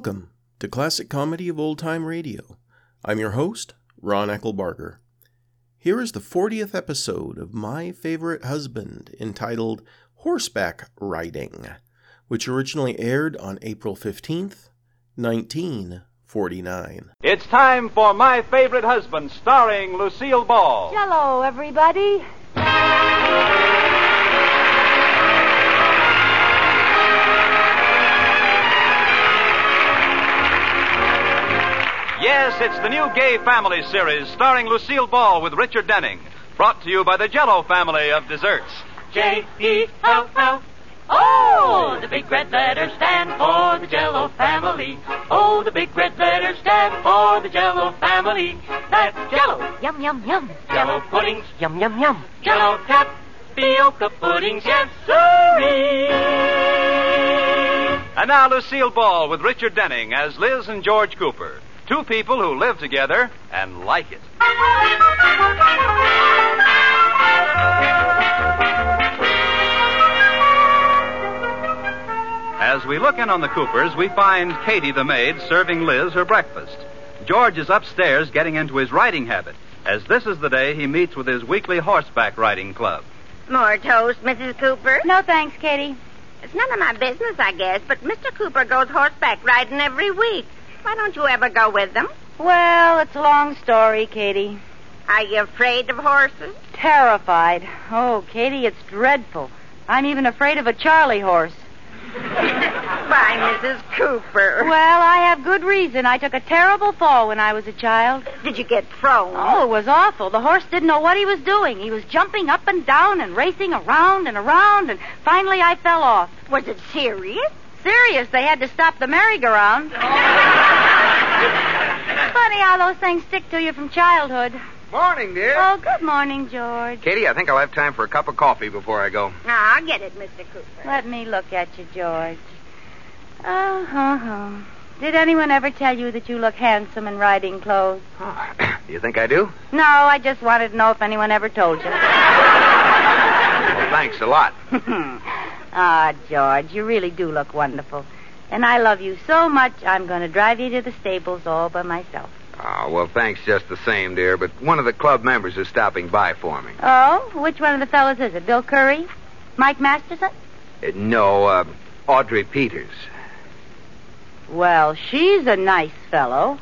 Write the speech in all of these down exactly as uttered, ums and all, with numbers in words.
Welcome to Classic Comedy of Old Time Radio. I'm your host, Ron Eckelbarger. Here is the fortieth episode of My Favorite Husband, entitled Horseback Riding, which originally aired on April fifteenth, nineteen forty-nine. It's time for My Favorite Husband, starring Lucille Ball. Hello, everybody. Yes, it's the new Gay Family series starring Lucille Ball with Richard Denning. Brought to you by the Jell-O family of desserts. J E L L O, the big red letters stand for the Jell-O family. Oh, the big red letters stand for the Jell-O family. That's Jell-O. Yum, yum, yum. Jell-O puddings. Yum, yum, yum. Jell-O tapioca puddings. Yes, sirree. And now Lucille Ball with Richard Denning as Liz and George Cooper. Two people who live together and like it. As we look in on the Coopers, we find Katie the maid serving Liz her breakfast. George is upstairs getting into his riding habit, as this is the day he meets with his weekly horseback riding club. More toast, Missus Cooper? No, thanks, Katie. It's none of my business, I guess, but Mister Cooper goes horseback riding every week. Why don't you ever go with them? Well, it's a long story, Katie. Are you afraid of horses? Terrified. Oh, Katie, it's dreadful. I'm even afraid of a Charlie horse. Why, Missus Cooper. Well, I have good reason. I took a terrible fall when I was a child. Did you get thrown? Oh, it was awful. The horse didn't know what he was doing. He was jumping up and down and racing around and around, and finally I fell off. Was it serious? Serious. They had to stop the merry-go-round. Funny how those things stick to you from childhood. Morning, dear. Oh, good morning, George. Katie, I think I'll have time for a cup of coffee before I go. Ah, I'll get it, Mister Cooper. Let me look at you, George. Oh, uh-huh. Did anyone ever tell you that you look handsome in riding clothes? Oh, you think I do? No, I just wanted to know if anyone ever told you. Well, thanks a lot. Ah, George, you really do look wonderful. And I love you so much, I'm going to drive you to the stables all by myself. Oh, well, thanks just the same, dear, but one of the club members is stopping by for me. Oh? Which one of the fellas is it? Bill Curry? Mike Masterson? Uh, no, uh, Audrey Peters. Well, she's a nice fellow.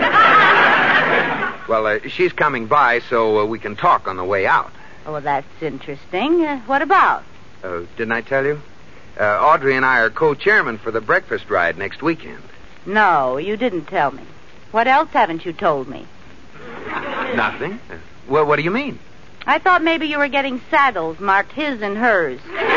Well, uh, she's coming by so uh, we can talk on the way out. Oh, well, that's interesting. Uh, what about? Uh, didn't I tell you? Uh, Audrey and I are co-chairmen for the breakfast ride next weekend. No, you didn't tell me. What else haven't you told me? Nothing. Uh, well, what do you mean? I thought maybe you were getting saddles marked his and hers.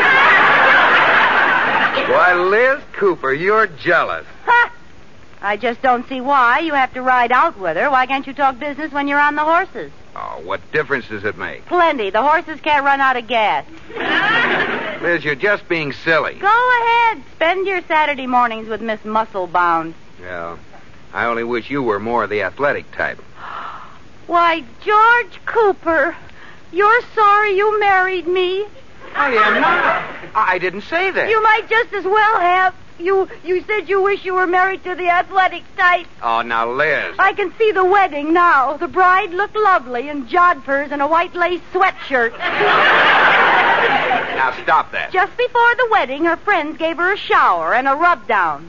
Why, Liz Cooper, you're jealous. Ha! I just don't see why you have to ride out with her. Why can't you talk business when you're on the horses? Oh, what difference does it make? Plenty. The horses can't run out of gas. Liz, you're just being silly. Go ahead. Spend your Saturday mornings with Miss Musclebound. Yeah. I only wish you were more the athletic type. Why, George Cooper, you're sorry you married me. I am not. I didn't say that. You might just as well have. You you said you wish you were married to the athletic type. Oh, now, Liz. I can see the wedding now. The bride looked lovely in jodhpurs and a white lace sweatshirt. Now, stop that. Just before the wedding, her friends gave her a shower and a rub-down.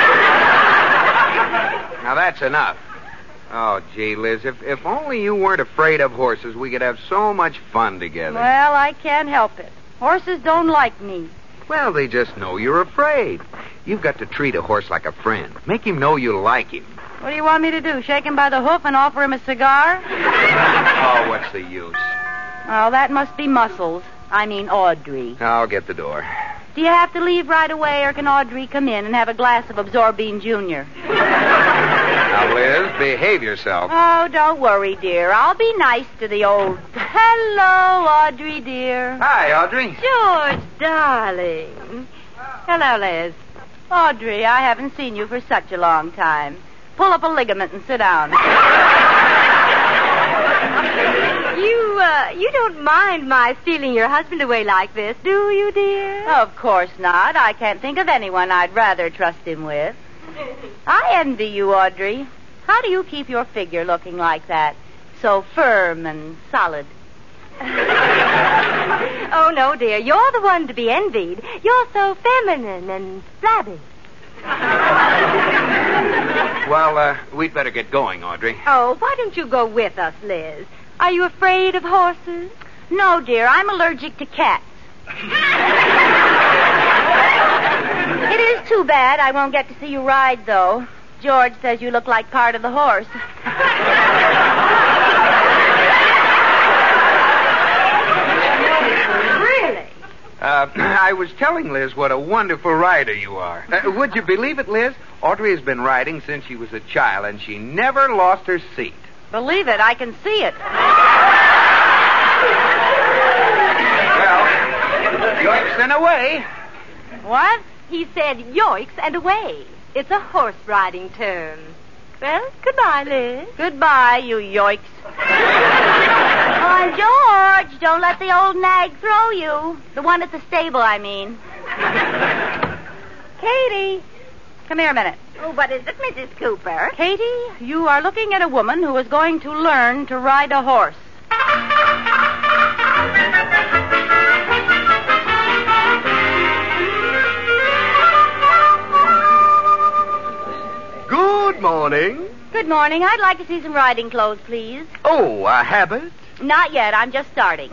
Now, that's enough. Oh, gee, Liz, if, if only you weren't afraid of horses, we could have so much fun together. Well, I can't help it. Horses don't like me. Well, they just know you're afraid. You've got to treat a horse like a friend. Make him know you like him. What do you want me to do, shake him by the hoof and offer him a cigar? Oh, what's the use? Oh, that must be Muscles. I mean Audrey. I'll get the door. Do you have to leave right away, or can Audrey come in and have a glass of Absorbine Junior? Now, Liz, behave yourself. Oh, don't worry, dear. I'll be nice to the old... Hello, Audrey, dear. Hi, Audrey. George, darling. Hello, Liz. Audrey, I haven't seen you for such a long time. Pull up a ligament and sit down. You, uh, you don't mind my stealing your husband away like this, do you, dear? Of course not. I can't think of anyone I'd rather trust him with. I envy you, Audrey. How do you keep your figure looking like that? So firm and solid. Oh, no, dear. You're the one to be envied. You're so feminine and flabby. Well, uh, we'd better get going, Audrey. Oh, why don't you go with us, Liz? Are you afraid of horses? No, dear. I'm allergic to cats. It is too bad I won't get to see you ride, though. George says you look like part of the horse. Really? Uh, I was telling Liz what a wonderful rider you are. Uh, would you believe it, Liz? Audrey has been riding since she was a child, and she never lost her seat. Believe it, I can see it. Well, yoicks and away. What? He said yoicks and away. It's a horse riding term. Well, goodbye, Liz. Goodbye, you yoicks. Oh, George, don't let the old nag throw you. The one at the stable, I mean. Katie, come here a minute. Oh, what is it, Missus Cooper? Katie, you are looking at a woman who is going to learn to ride a horse. Good morning. Good morning. I'd like to see some riding clothes, please. Oh, a habit? Not yet. I'm just starting.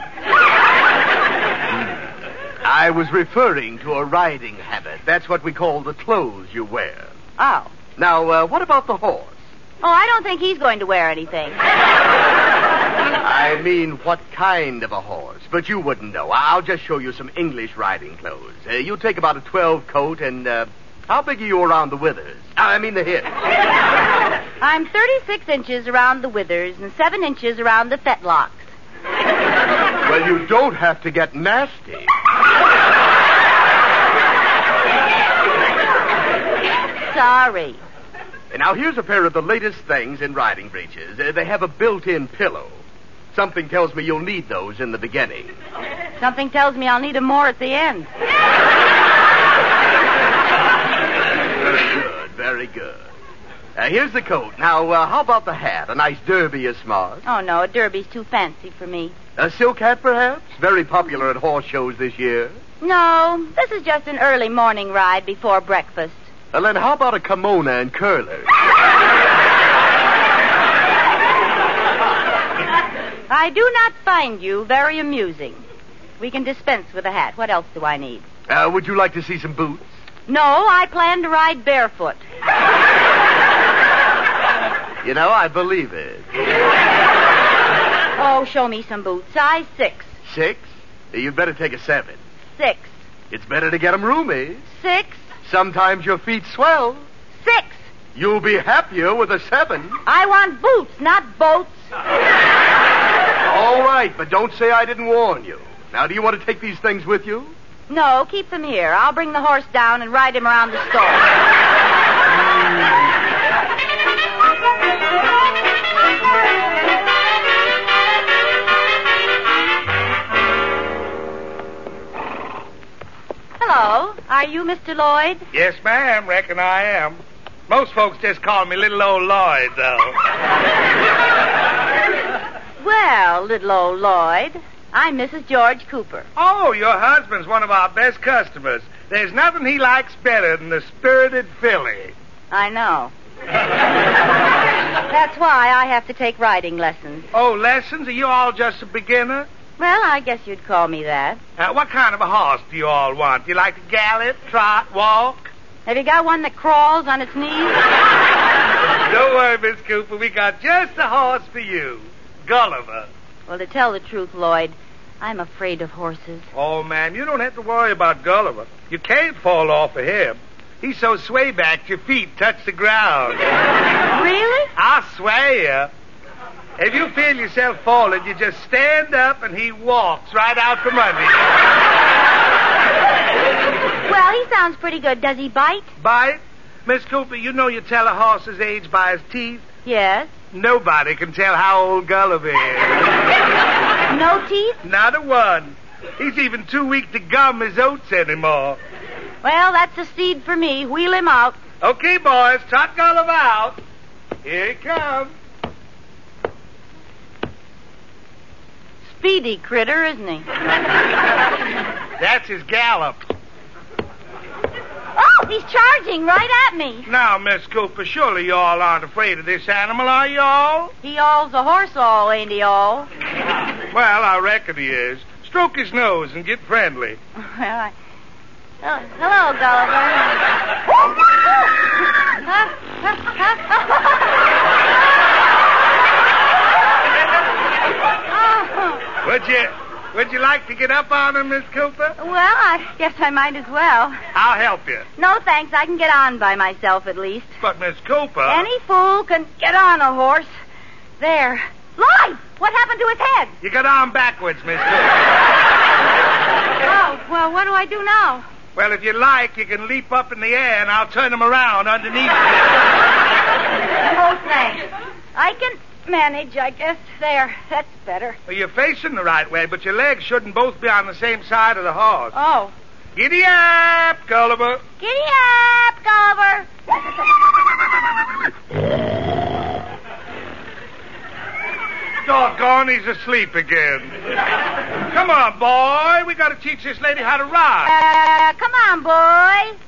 I was referring to a riding habit. That's what we call the clothes you wear. Oh. Now, uh, what about the horse? Oh, I don't think he's going to wear anything. I mean, what kind of a horse? But you wouldn't know. I'll just show you some English riding clothes. Uh, you take about a twelve coat and, uh, how big are you around the withers? I mean the hips. I'm thirty-six inches around the withers and seven inches around the fetlocks. Well, you don't have to get nasty. Sorry. Now, here's a pair of the latest things in riding breeches. Uh, they have a built-in pillow. Something tells me you'll need those in the beginning. Something tells me I'll need them more at the end. Very good, very good. Uh, here's the coat. Now, uh, how about the hat? A nice derby is smart. Oh, no, a derby's too fancy for me. A silk hat, perhaps? Very popular at horse shows this year. No, this is just an early morning ride before breakfast. Uh, then how about a kimono and curlers? I do not find you very amusing. We can dispense with a hat. What else do I need? Uh, would you like to see some boots? No, I plan to ride barefoot. You know, I believe it. Oh, show me some boots. Size six. Six? You'd better take a seven. Six. It's better to get 'em roomy. Six. Sometimes your feet swell. Six. You'll be happier with a seven. I want boots, not boats. All right, but don't say I didn't warn you. Now, do you want to take these things with you? No, keep them here. I'll bring the horse down and ride him around the store. Hello. Are you Mister Lloyd? Yes, ma'am. Reckon I am. Most folks just call me little old Lloyd, though. Well, little old Lloyd, I'm Missus George Cooper. Oh, your husband's one of our best customers. There's nothing he likes better than the spirited filly. I know. That's why I have to take riding lessons. Oh, lessons? Are you all just a beginner? Well, I guess you'd call me that. Uh, what kind of a horse do you all want? Do you like to gallop, trot, walk? Have you got one that crawls on its knees? Don't worry, Miss Cooper. We got just the horse for you. Gulliver. Well, to tell the truth, Lloyd, I'm afraid of horses. Oh, ma'am, you don't have to worry about Gulliver. You can't fall off of him. He's so sway-backed your feet touch the ground. Really? I swear you. If you feel yourself falling, you just stand up and he walks right out from under you. Well, he sounds pretty good. Does he bite? Bite? Miss Cooper, you know you tell a horse's age by his teeth? Yes. Nobody can tell how old Gulliver is. No teeth? Not a one. He's even too weak to gum his oats anymore. Well, that's a steed for me. Wheel him out. Okay, boys, trot Gulliver out. Here he comes. Speedy critter, isn't he? That's his gallop. Oh, he's charging right at me. Now, Miss Cooper, surely you all aren't afraid of this animal, are you all? He all's a horse all, ain't he all? Well, I reckon he is. Stroke his nose and get friendly. Well, I... Oh, hello, Gulliver. Would you, would you like to get up on him, Miss Cooper? Well, I guess I might as well. I'll help you. No, thanks. I can get on by myself at least. But, Miss Cooper... Any fool can get on a horse. There. Lloyd! What happened to his head? You got on backwards, Miss Cooper. Oh, well, what do I do now? Well, if you like, you can leap up in the air and I'll turn him around underneath you. Oh, thanks. I can manage, I guess. There. That's better. Well, you're facing the right way, but your legs shouldn't both be on the same side of the horse. Oh. Giddy up, Gulliver. Giddy up, Gulliver. Doggone, he's asleep again. Come on, boy. We got to teach this lady how to ride. Uh, come on, boy.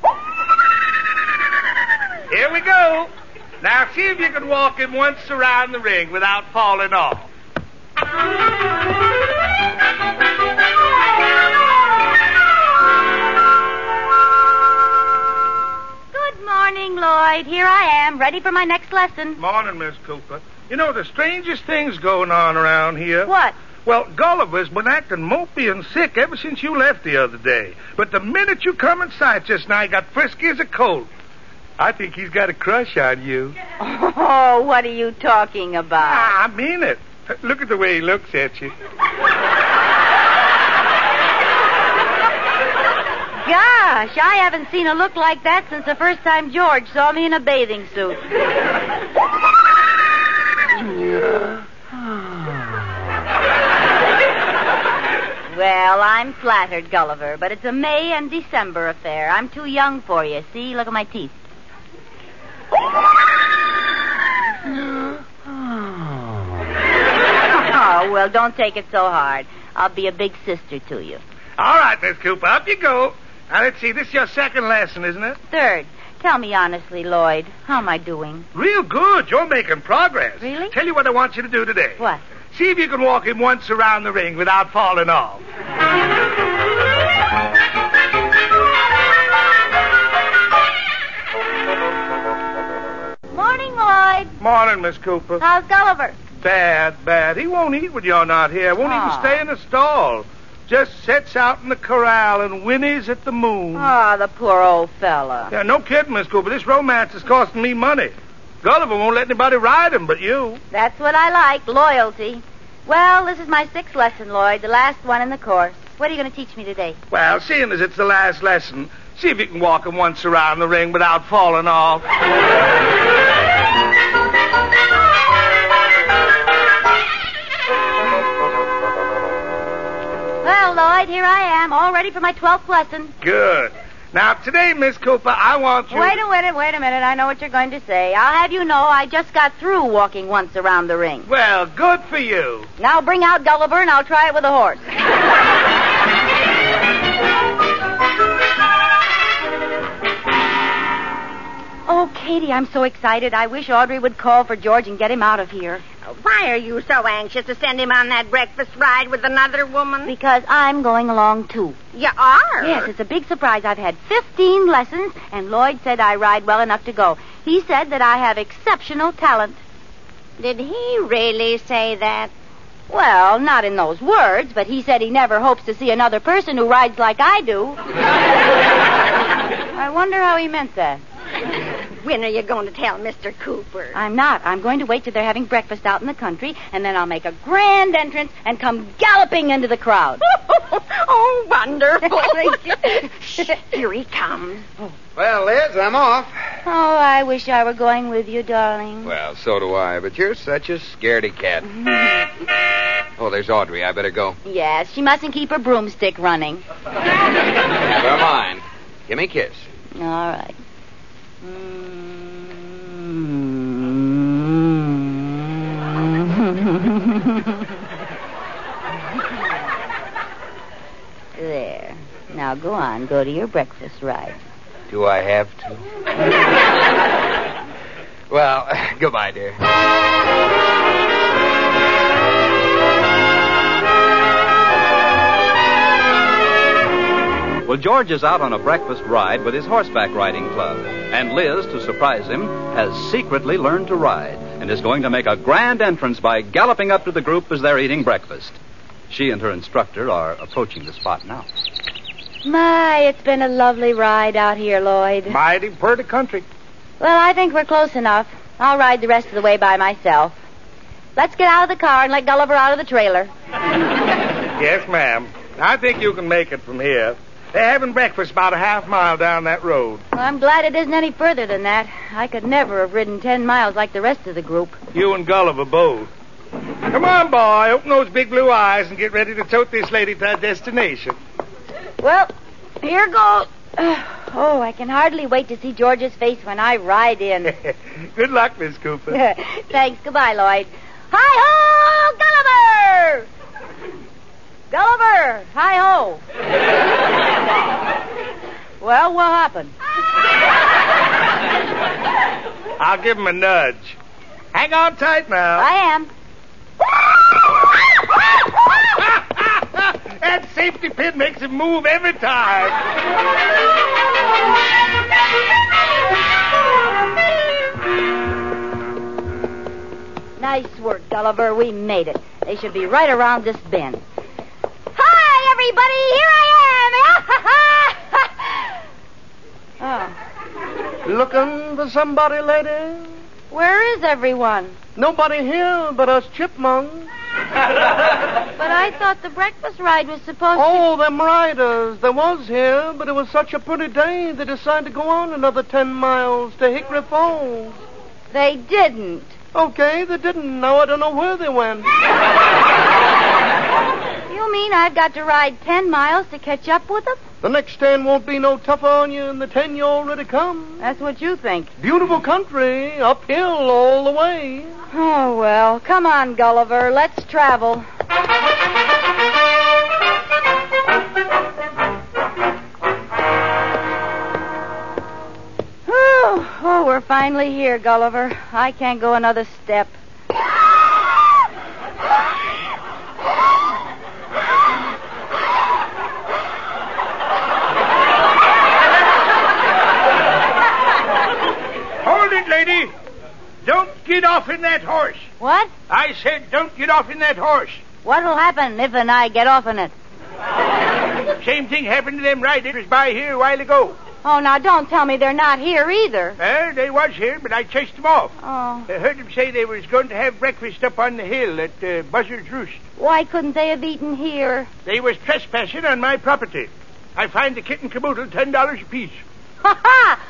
Here we go. Now, see if you can walk him once around the ring without falling off. Good morning, Lloyd. Here I am, ready for my next lesson. Morning, Miss Cooper. You know, the strangest thing's going on around here. What? Well, Gulliver's been acting mopey and sick ever since you left the other day. But the minute you come in sight just now, he got frisky as a colt. I think he's got a crush on you. Oh, what are you talking about? Ah, I mean it. Look at the way he looks at you. Gosh, I haven't seen a look like that since the first time George saw me in a bathing suit. Well, I'm flattered, Gulliver, but it's a May and December affair. I'm too young for you. See, look at my teeth. Oh, well, don't take it so hard. I'll be a big sister to you. All right, Miss Cooper, up you go. Now, let's see, this is your second lesson, isn't it? Third. Tell me honestly, Lloyd, how am I doing? Real good. You're making progress. Really? Tell you what I want you to do today. What? See if you can walk him once around the ring without falling off. Morning, Lloyd. Morning, Miss Cooper. How's Gulliver? Bad, bad. He won't eat when you're not here. Won't Aw. even stay in the stall. Just sits out in the corral and whinnies at the moon. Ah, the poor old fella. Yeah, no kidding, Miss Cooper. This romance is costing me money. Gulliver won't let anybody ride him but you. That's what I like, loyalty. Well, this is my sixth lesson, Lloyd, the last one in the course. What are you going to teach me today? Well, seeing as it's the last lesson, see if you can walk him once around the ring without falling off. Well, Lloyd, here I am, all ready for my twelfth lesson. Good. Now, today, Miss Cooper, I want you... Wait a minute, wait a minute. I know what you're going to say. I'll have you know I just got through walking once around the ring. Well, good for you. Now bring out Gulliver and I'll try it with a horse. Oh, Katie, I'm so excited. I wish Audrey would call for George and get him out of here. Why are you so anxious to send him on that breakfast ride with another woman? Because I'm going along, too. You are? Yes, it's a big surprise. I've had fifteen lessons, and Lloyd said I ride well enough to go. He said that I have exceptional talent. Did he really say that? Well, not in those words, but he said he never hopes to see another person who rides like I do. I wonder how he meant that. When are you going to tell Mister Cooper? I'm not. I'm going to wait till they're having breakfast out in the country, and then I'll make a grand entrance and come galloping into the crowd. Oh, wonderful. Here he comes. Well, Liz, I'm off. Oh, I wish I were going with you, darling. Well, so do I, but you're such a scaredy cat. Oh, there's Audrey. I better go. Yes, she mustn't keep her broomstick running. Never mind. Give me a kiss. All right. There. Now go on. Go to your breakfast ride. Do I have to? Well, goodbye, dear. Well, George is out on a breakfast ride with his horseback riding club. And Liz, to surprise him, has secretly learned to ride and is going to make a grand entrance by galloping up to the group as they're eating breakfast. She and her instructor are approaching the spot now. My, it's been a lovely ride out here, Lloyd. Mighty pretty country. Well, I think we're close enough. I'll ride the rest of the way by myself. Let's get out of the car and let Gulliver out of the trailer. Yes, ma'am. I think you can make it from here. They're having breakfast about a half mile down that road. Well, I'm glad it isn't any further than that. I could never have ridden ten miles like the rest of the group. You and Gulliver both. Come on, boy. Open those big blue eyes and get ready to tote this lady to her destination. Well, here goes. Oh, I can hardly wait to see George's face when I ride in. Good luck, Miss Cooper. Thanks. Goodbye, Lloyd. Hi-ho, Gulliver! Gulliver, hi-ho. Well, what happened? I'll give him a nudge. Hang on tight now. I am. That safety pin makes him move every time. Nice work, Gulliver. We made it. They should be right around this bend. Hi, everybody. Here I am. Oh. Looking for somebody, lady? Where is everyone? Nobody here but us chipmunks. But I thought the breakfast ride was supposed Oh, to... them riders. There was here, but it was such a pretty day they decided to go on another ten miles to Hickory Falls. They didn't. Okay, they didn't. Now I don't know where they went. You mean I've got to ride ten miles to catch up with them? The next ten won't be no tougher on you than the ten you already come. That's what you think. Beautiful country, uphill all the way. Oh, well, come on, Gulliver. Let's travel. Whew. Oh, we're finally here, Gulliver. I can't go another step. Hold it, lady. Don't get off in that horse. What? I said don't get off in that horse. What'll happen if and I get off in it? Same thing happened to them riders by here a while ago. Oh, now don't tell me they're not here either. Well, they was here, but I chased them off. Oh. I heard them say they was going to have breakfast up on the hill at uh, Buzzard's Roost. Why couldn't they have eaten here? They was trespassing on my property. I fined the kit and caboodle ten dollars apiece. Ha ha!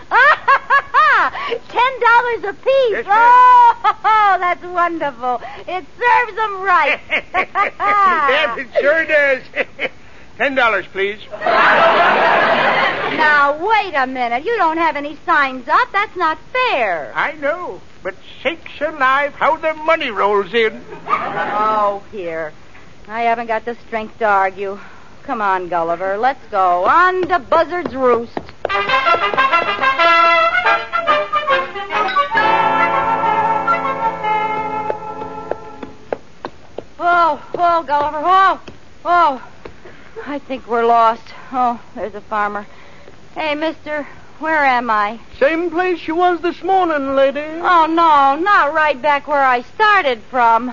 Ten dollars apiece. Yes, oh, that's wonderful. It serves them right. Yes, it sure does. Ten dollars, please. Now, wait a minute. You don't have any signs up. That's not fair. I know, but sakes alive, how the money rolls in. Oh, here. I haven't got the strength to argue. Come on, Gulliver. Let's go. On to Buzzard's Roost. Oh, oh, Gulliver. Oh, oh. I think we're lost. Oh, there's a farmer. Hey, mister, where am I? Same place you was this morning, lady. Oh, no, not right back where I started from.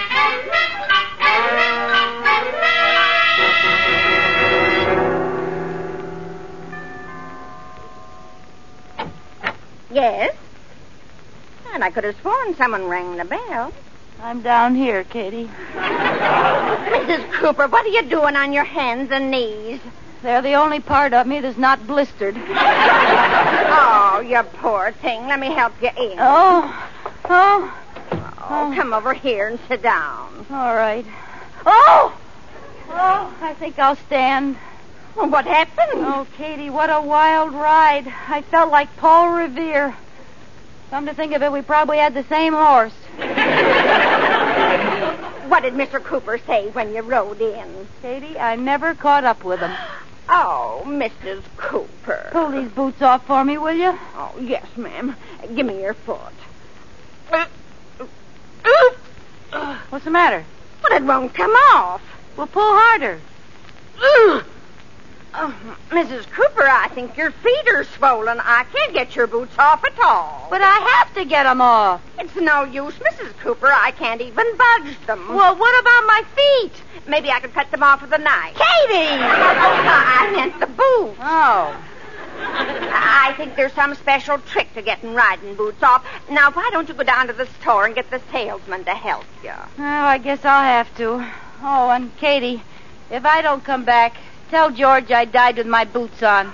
Yes? And I could have sworn someone rang the bell. I'm down here, Katie. Missus Cooper, what are you doing on your hands and knees? They're the only part of me that's not blistered. Oh, you poor thing. Let me help you in. Oh, oh. Oh, come over here and sit down. All right. Oh! Oh, I think I'll stand. Well, what happened? Oh, Katie, what a wild ride. I felt like Paul Revere. Come to think of it, we probably had the same horse. What did Mister Cooper say when you rode in? Katie, I never caught up with him. Oh, Missus Cooper. Pull these boots off for me, will you? Oh, yes, ma'am. Give me your foot. What's the matter? Well, it won't come off. Well, pull harder. Oh, Missus Cooper, I think your feet are swollen. I can't get your boots off at all. But I have to get them off. It's no use, Missus Cooper. I can't even budge them. Well, what about my feet? Maybe I could cut them off with a knife. Katie! I meant the boots. Oh. I think there's some special trick to getting riding boots off. Now, why don't you go down to the store and get the salesman to help you? Oh, I guess I'll have to. Oh, and Katie, if I don't come back, tell George I died with my boots on.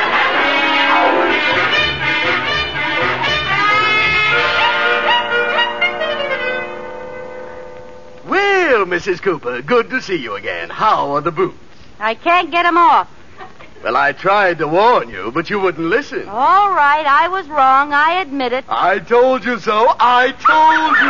Well, Missus Cooper, good to see you again. How are the boots? I can't get them off. Well, I tried to warn you, but you wouldn't listen. All right, I was wrong. I admit it. I told you so. I told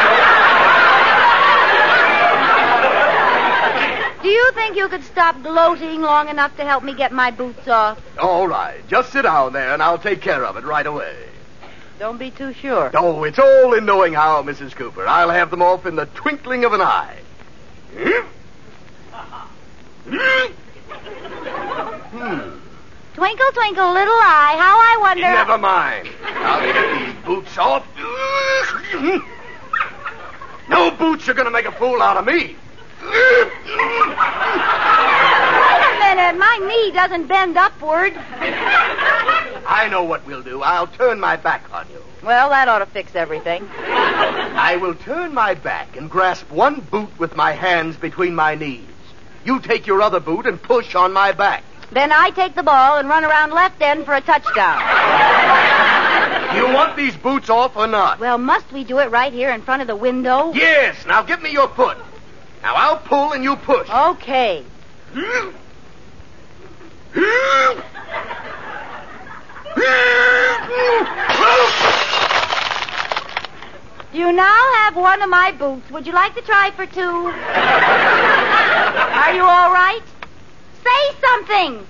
you so. Do you think you could stop gloating long enough to help me get my boots off? All right. Just sit down there, and I'll take care of it right away. Don't be too sure. Oh, it's all in knowing how, Missus Cooper. I'll have them off in the twinkling of an eye. Hmm. Twinkle, twinkle, little eye, how I wonder... Never mind. I'll get these boots off. No boots are going to make a fool out of me. Wait a minute, my knee doesn't bend upward. I know what we'll do. I'll turn my back on you. Well, that ought to fix everything. I will turn my back and grasp one boot with my hands between my knees. You take your other boot and push on my back. Then I take the ball and run around left end for a touchdown. You want these boots off or not? Well, must we do it right here in front of the window? Yes. Now give me your foot. Now I'll pull and you push. Okay. You now have one of my boots. Would you like to try for two? Are you all right? Say something.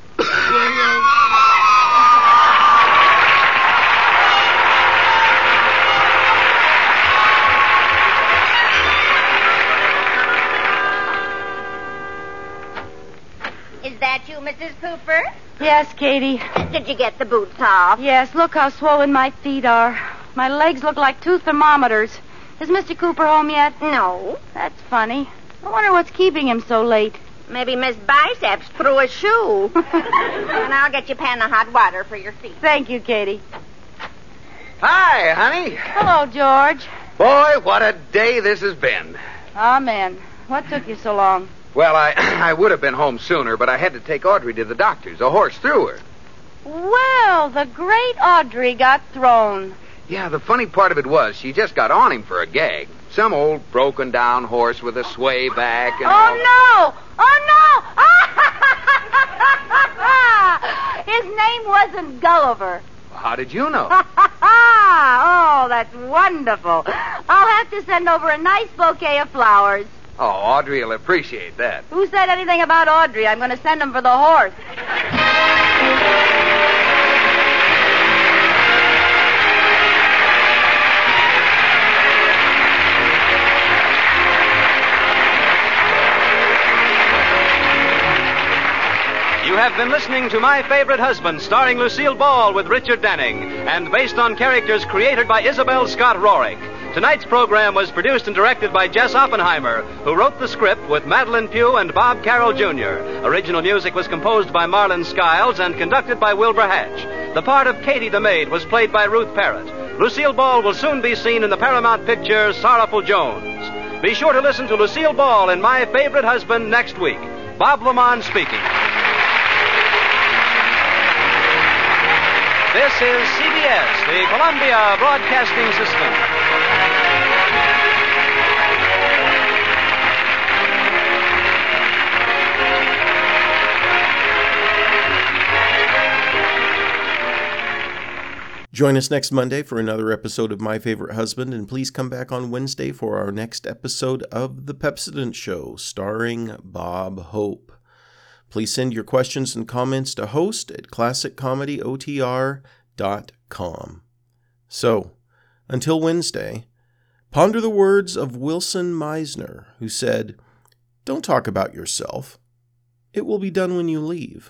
Is that you, Missus Cooper? Yes, Katie. Did you get the boots off? Yes, look how swollen my feet are. My legs look like two thermometers. Is Mister Cooper home yet? No. That's funny. I wonder what's keeping him so late. Maybe Miss Biceps threw a shoe. And I'll get you a pan of hot water for your feet. Thank you, Katie. Hi, honey. Hello, George. Boy, what a day this has been. Amen. What took you so long? Well, I I would have been home sooner, but I had to take Audrey to the doctor's. A horse threw her. Well, the great Audrey got thrown. Yeah, the funny part of it was she just got on him for a gag. Some old broken-down horse with a sway back and Oh, all... no! Oh, no! His name wasn't Gulliver. How did you know? Oh, that's wonderful. I'll have to send over a nice bouquet of flowers. Oh, Audrey will appreciate that. Who said anything about Audrey? I'm going to send them for the horse. You have been listening to My Favorite Husband, starring Lucille Ball with Richard Denning, and based on characters created by Isabel Scott Rorick. Tonight's program was produced and directed by Jess Oppenheimer, who wrote the script with Madeline Pugh and Bob Carroll Junior Original music was composed by Marlon Skiles and conducted by Wilbur Hatch. The part of Katie the Maid was played by Ruth Parrott. Lucille Ball will soon be seen in the Paramount picture Sorrowful Jones. Be sure to listen to Lucille Ball in My Favorite Husband next week. Bob Lamont speaking. This is C B S, the Columbia Broadcasting System. Join us next Monday for another episode of My Favorite Husband, and please come back on Wednesday for our next episode of The Pepsodent Show, starring Bob Hope. Please send your questions and comments to host at classic comedy o t r dot com. So, until Wednesday, ponder the words of Wilson Meisner, who said, "Don't talk about yourself. It will be done when you leave."